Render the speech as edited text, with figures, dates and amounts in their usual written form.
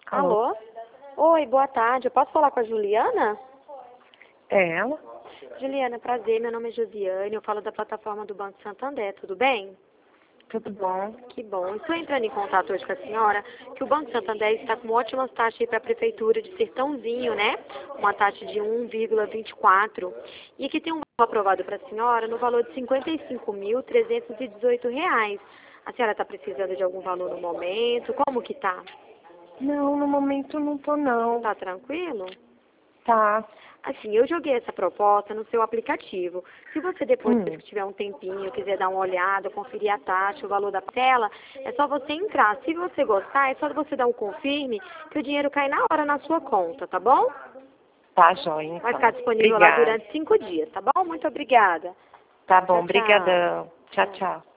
Alô? Alô? Oi, boa tarde. Eu posso falar com a Juliana? É ela? Juliana, prazer. Meu nome é Josiane. Eu falo da plataforma do Banco Santander. Tudo bem? Tudo bom? Que bom. Estou entrando em contato hoje com a senhora que o Banco Santander está com ótimas taxas aí para a Prefeitura de Sertãozinho, né? Uma taxa de 1,24. E aqui tem um valor aprovado para a senhora no valor de R$ 55.318. A senhora está precisando de algum valor no momento? Como que tá? Não, no momento não tô não. Tá tranquilo? Tá. Assim, eu joguei essa proposta no seu aplicativo. Se você depois que Hum. tiver um tempinho, quiser dar uma olhada, conferir a taxa, o valor da tela, é só você entrar. Se você gostar, é só você dar um confirme que o dinheiro cai na hora na sua conta, tá bom? Tá, joia, Vai então. ficar disponível lá Obrigada. durante 5 dias, tá bom? Muito obrigada. Tá bom, Tchau, tchau. brigadão. Tchau, Tchau. tchau.